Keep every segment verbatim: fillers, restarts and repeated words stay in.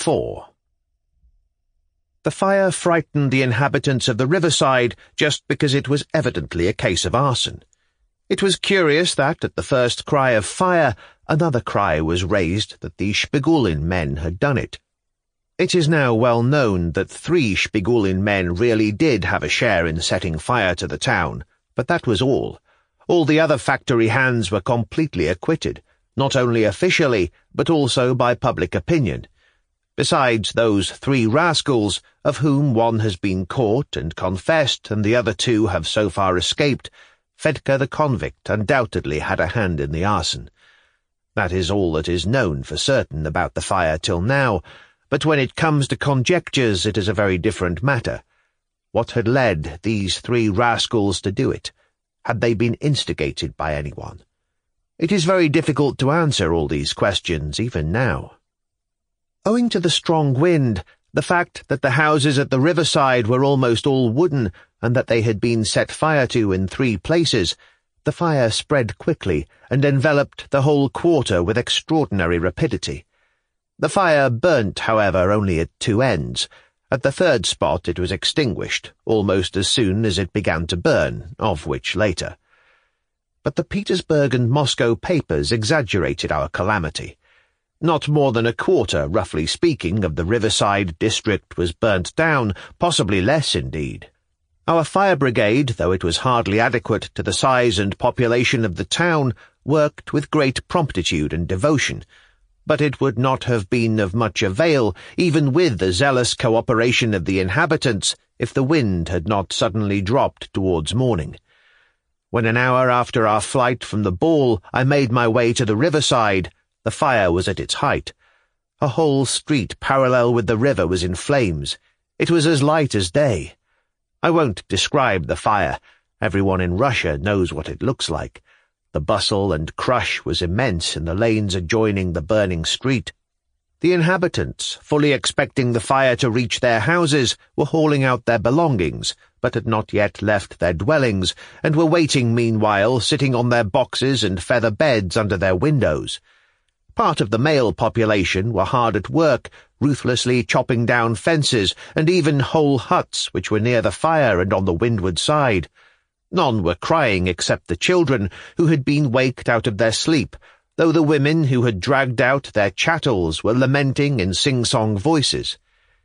four. The fire frightened the inhabitants of the riverside just because it was evidently a case of arson. It was curious that, at the first cry of fire, another cry was raised that the Shpigulin men had done it. It is now well known that three Shpigulin men really did have a share in setting fire to the town, but that was all. All the other factory hands were completely acquitted, not only officially, but also by public opinion. Besides those three rascals, of whom one has been caught and confessed and the other two have so far escaped, Fedka the convict undoubtedly had a hand in the arson. That is all that is known for certain about the fire till now, but when it comes to conjectures it is a very different matter. What had led these three rascals to do it? Had they been instigated by anyone? It is very difficult to answer all these questions even now. Owing to the strong wind, the fact that the houses at the riverside were almost all wooden and that they had been set fire to in three places, the fire spread quickly and enveloped the whole quarter with extraordinary rapidity. The fire burnt, however, only at two ends. At the third spot it was extinguished, almost as soon as it began to burn, of which later. But the Petersburg and Moscow papers exaggerated our calamity. Not more than a quarter, roughly speaking, of the riverside district was burnt down, possibly less indeed. Our fire brigade, though it was hardly adequate to the size and population of the town, worked with great promptitude and devotion, but it would not have been of much avail, even with the zealous cooperation of the inhabitants, if the wind had not suddenly dropped towards morning. When an hour after our flight from the ball I made my way to the riverside, the fire was at its height. A whole street parallel with the river was in flames. It was as light as day. I won't describe the fire. Everyone in Russia knows what it looks like. The bustle and crush was immense in the lanes adjoining the burning street. The inhabitants, fully expecting the fire to reach their houses, were hauling out their belongings, but had not yet left their dwellings, and were waiting meanwhile, sitting on their boxes and feather beds under their windows. Part of the male population were hard at work, ruthlessly chopping down fences and even whole huts which were near the fire and on the windward side. None were crying except the children, who had been waked out of their sleep, though the women who had dragged out their chattels were lamenting in sing-song voices.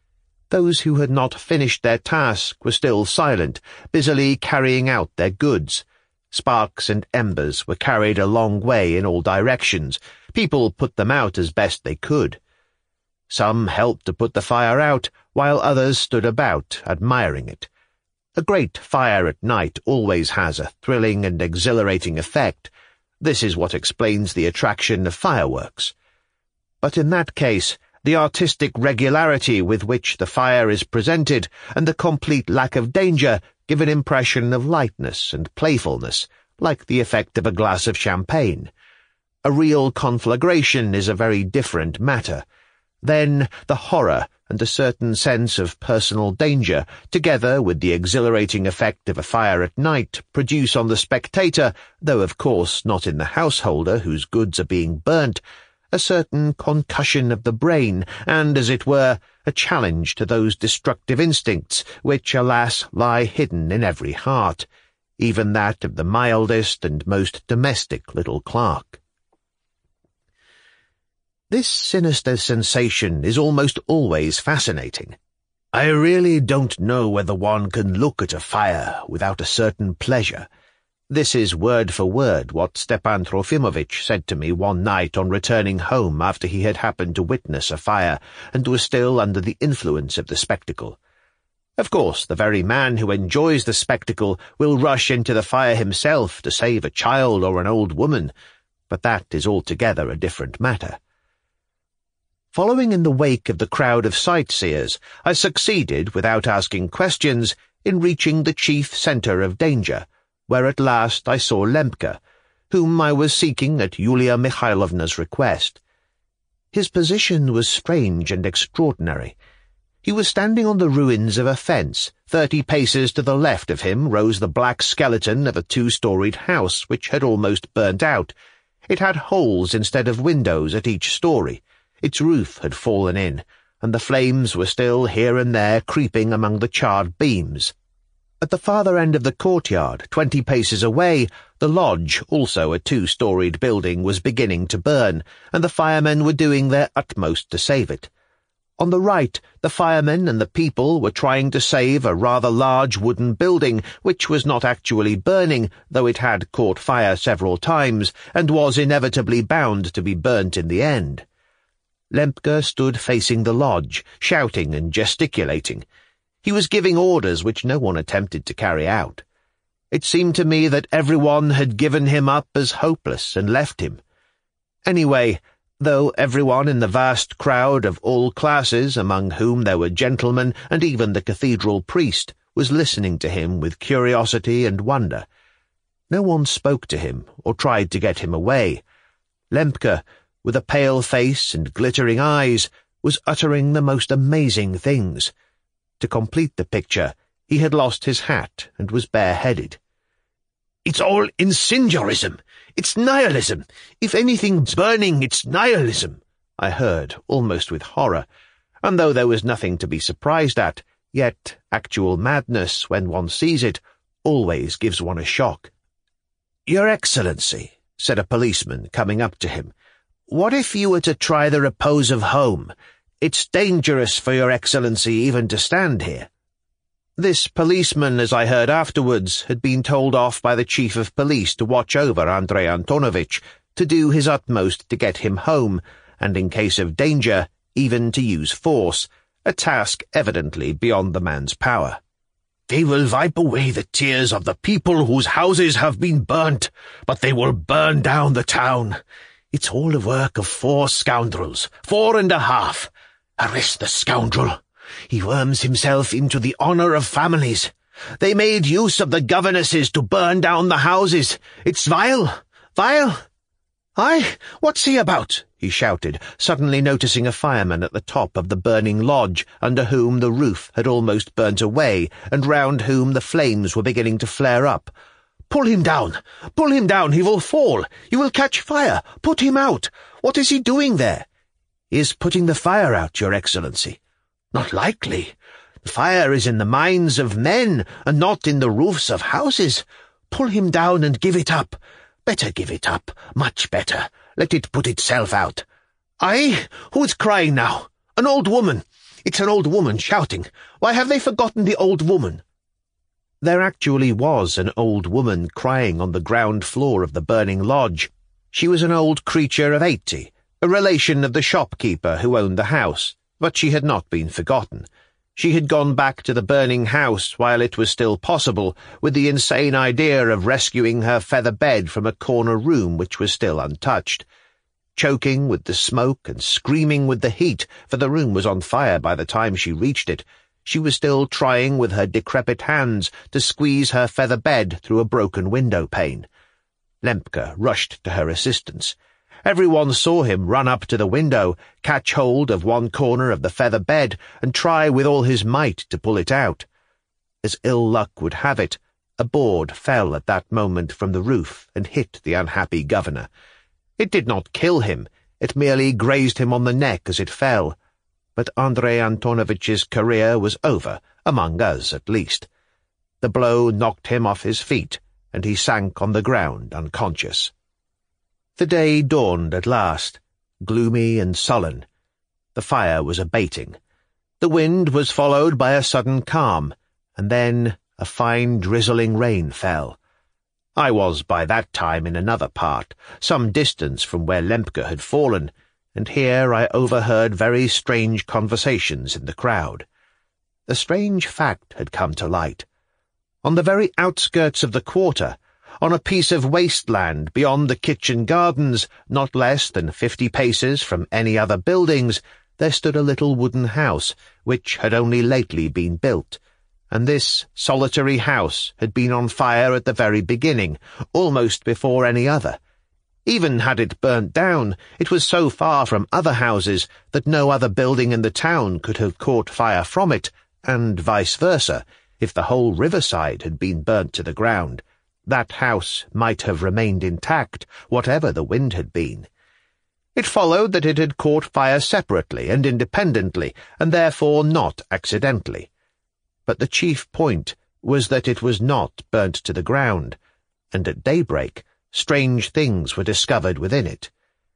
Those who had not finished their task were still silent, busily carrying out their goods. Sparks and embers were carried a long way in all directions. People put them out as best they could. Some helped to put the fire out, while others stood about, admiring it. A great fire at night always has a thrilling and exhilarating effect. This is what explains the attraction of fireworks. But in that case, the artistic regularity with which the fire is presented and the complete lack of danger give an impression of lightness and playfulness, like the effect of a glass of champagne. A real conflagration is a very different matter. Then the horror and a certain sense of personal danger, together with the exhilarating effect of a fire at night, produce on the spectator, though of course not in the householder whose goods are being burnt, a certain concussion of the brain, and, as it were, a challenge to those destructive instincts which, alas, lie hidden in every heart, even that of the mildest and most domestic little clerk. This sinister sensation is almost always fascinating. I really don't know whether one can look at a fire without a certain pleasure. This is word for word what Stepan Trofimovitch said to me one night on returning home after he had happened to witness a fire and was still under the influence of the spectacle. Of course, the very man who enjoys the spectacle will rush into the fire himself to save a child or an old woman, but that is altogether a different matter. Following in the wake of the crowd of sightseers, I succeeded, without asking questions, in reaching the chief centre of danger, where at last I saw Lemka, whom I was seeking at Yulia Mikhailovna's request. His position was strange and extraordinary. He was standing on the ruins of a fence. Thirty paces to the left of him rose the black skeleton of a two-storied house which had almost burnt out. It had holes instead of windows at each story. Its roof had fallen in. and the flames were still here and there creeping among the charred beams. At the farther end of the courtyard, twenty paces away, the lodge, also a two-storied building, was beginning to burn, and the firemen were doing their utmost to save it. On the right, the firemen and the people were trying to save a rather large wooden building, which was not actually burning, though it had caught fire several times, and was inevitably bound to be burnt in the end. Lemke stood facing the lodge, shouting and gesticulating. He was giving orders which no one attempted to carry out. It seemed to me that everyone had given him up as hopeless and left him. Anyway, though everyone in the vast crowd of all classes, among whom there were gentlemen and even the cathedral priest, was listening to him with curiosity and wonder, no one spoke to him or tried to get him away. Lemke, with a pale face and glittering eyes, was uttering the most amazing things. To complete the picture, he had lost his hat and was bareheaded. "It's all incendiarism! It's nihilism! If anything's burning, it's nihilism!" I heard, almost with horror, and though there was nothing to be surprised at, yet actual madness, when one sees it, always gives one a shock. "Your Excellency," said a policeman, coming up to him, "what if you were to try the repose of home? It's dangerous for your Excellency even to stand here." This policeman, as I heard afterwards, had been told off by the chief of police to watch over Andrei Antonovich, to do his utmost to get him home, and in case of danger, even to use force, a task evidently beyond the man's power. "They will wipe away the tears of the people whose houses have been burnt, but they will burn down the town. It's all the work of four scoundrels, four and a half. Arrest the scoundrel. He worms himself into the honour of families. They made use of the governesses to burn down the houses. It's vile, vile. Aye, what's he about?" he shouted, suddenly noticing a fireman at the top of the burning lodge, under whom the roof had almost burnt away, and round whom the flames were beginning to flare up. "Pull him down! Pull him down! He will fall! He will catch fire! Put him out! What is he doing there?" "He is putting the fire out, Your Excellency." "Not likely. The fire is in the minds of men, and not in the roofs of houses. Pull him down and give it up. Better give it up, much better. Let it put itself out. Aye, who's crying now? An old woman. It's an old woman shouting. Why have they forgotten the old woman?" There actually was an old woman crying on the ground floor of the burning lodge. She was an old creature of eighty, a relation of the shopkeeper who owned the house, but she had not been forgotten. She had gone back to the burning house while it was still possible, with the insane idea of rescuing her feather bed from a corner room which was still untouched. Choking with the smoke and screaming with the heat, for the room was on fire by the time she reached it, she was still trying with her decrepit hands to squeeze her feather bed through a broken window pane. Lemke rushed to her assistance. Everyone saw him run up to the window, catch hold of one corner of the feather bed, and try with all his might to pull it out. As ill luck would have it, a board fell at that moment from the roof and hit the unhappy governor. It did not kill him, it merely grazed him on the neck as it fell. But Andrei Antonovich's career was over, among us at least. The blow knocked him off his feet, and he sank on the ground unconscious. The day dawned at last, gloomy and sullen. The fire was abating. The wind was followed by a sudden calm, and then a fine drizzling rain fell. I was by that time in another part, some distance from where Lemke had fallen, and here I overheard very strange conversations in the crowd. A strange fact had come to light. On the very outskirts of the quarter, on a piece of wasteland beyond the kitchen gardens, not less than fifty paces from any other buildings, there stood a little wooden house, which had only lately been built, and this solitary house had been on fire at the very beginning, almost before any other. Even had it burnt down, it was so far from other houses that no other building in the town could have caught fire from it, and vice versa. If the whole riverside had been burnt to the ground, that house might have remained intact, whatever the wind had been. It followed that it had caught fire separately and independently, and therefore not accidentally. But the chief point was that it was not burnt to the ground, and at daybreak strange things were discovered within it.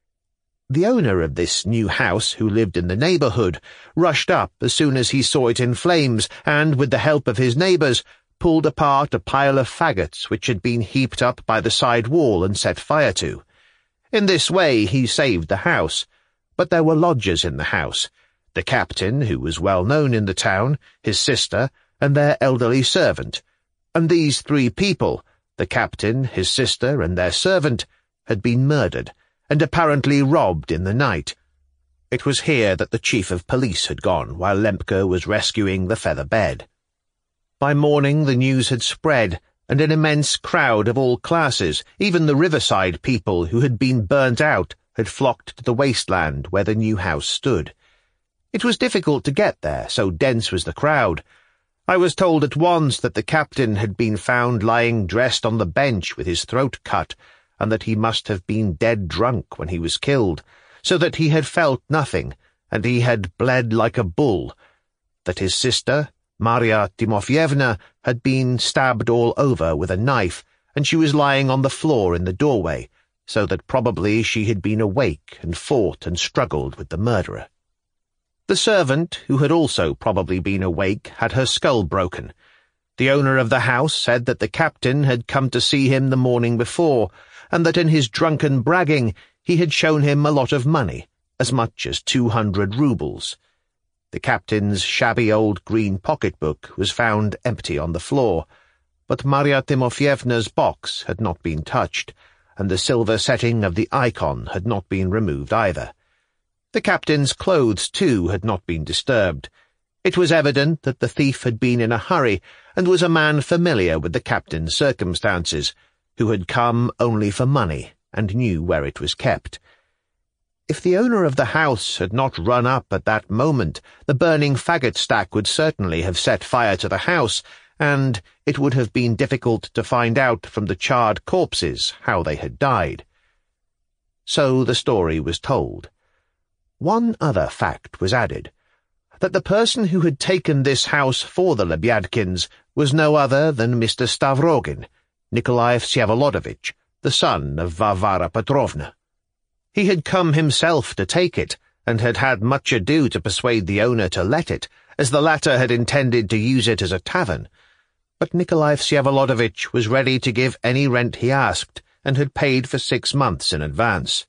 The owner of this new house, who lived in the neighbourhood, rushed up as soon as he saw it in flames, and, with the help of his neighbours, pulled apart a pile of faggots which had been heaped up by the side wall and set fire to. In this way he saved the house, but there were lodgers in the house, the captain, who was well known in the town, his sister, and their elderly servant, and these three people, the captain, his sister, and their servant, had been murdered, and apparently robbed in the night. It was here that the chief of police had gone while Lemke was rescuing the feather bed. By morning the news had spread, and an immense crowd of all classes, even the riverside people who had been burnt out, had flocked to the wasteland where the new house stood. It was difficult to get there, so dense was the crowd. I was told at once that the captain had been found lying dressed on the bench with his throat cut, and that he must have been dead drunk when he was killed, so that he had felt nothing, and he had bled like a bull, that his sister, Maria Timofyevna, had been stabbed all over with a knife, and she was lying on the floor in the doorway, so that probably she had been awake and fought and struggled with the murderer. The servant, who had also probably been awake, had her skull broken. The owner of the house said that the captain had come to see him the morning before, and that in his drunken bragging he had shown him a lot of money, as much as two hundred roubles. The captain's shabby old green pocketbook was found empty on the floor, but Maria Timofyevna's box had not been touched, and the silver setting of the icon had not been removed either. The captain's clothes, too, had not been disturbed. It was evident that the thief had been in a hurry, and was a man familiar with the captain's circumstances, who had come only for money, and knew where it was kept. If the owner of the house had not run up at that moment, the burning faggot stack would certainly have set fire to the house, and it would have been difficult to find out from the charred corpses how they had died. So the story was told. One other fact was added, that the person who had taken this house for the Lebyadkins was no other than Mister Stavrogin, Nikolai Vsevolodovitch, the son of Varvara Petrovna. He had come himself to take it, and had had much ado to persuade the owner to let it, as the latter had intended to use it as a tavern. But Nikolai Vsevolodovitch was ready to give any rent he asked, and had paid for six months in advance.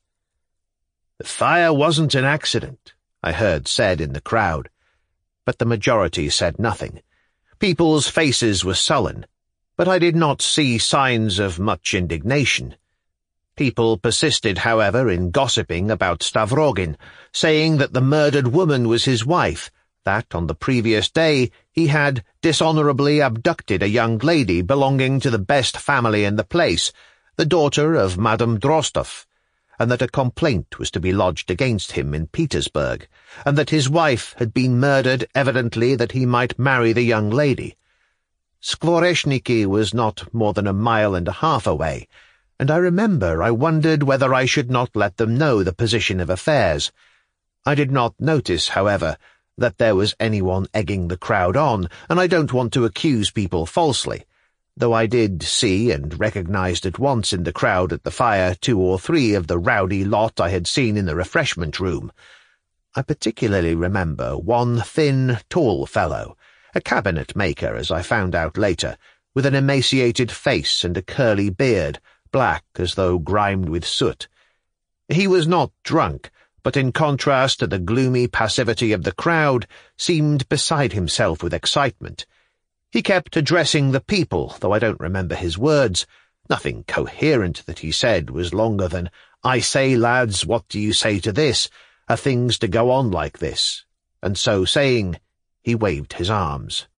"The fire wasn't an accident," I heard said in the crowd. But the majority said nothing. People's faces were sullen, but I did not see signs of much indignation. People persisted, however, in gossiping about Stavrogin, saying that the murdered woman was his wife, that on the previous day he had dishonourably abducted a young lady belonging to the best family in the place, the daughter of Madame Drostov, and that a complaint was to be lodged against him in Petersburg, and that his wife had been murdered evidently that he might marry the young lady. Skvoreshniki was not more than a mile and a half away, and I remember I wondered whether I should not let them know the position of affairs. I did not notice, however, that there was anyone egging the crowd on, and I don't want to accuse people falsely, though I did see and recognized at once in the crowd at the fire two or three of the rowdy lot I had seen in the refreshment room. I particularly remember one thin, tall fellow, a cabinet-maker, as I found out later, with an emaciated face and a curly beard, black as though grimed with soot. He was not drunk, but in contrast to the gloomy passivity of the crowd, seemed beside himself with excitement. He kept addressing the people, though I don't remember his words. Nothing coherent that he said was longer than, "I say, lads, what do you say to this? Are things to go on like this?" And so saying, he waved his arms.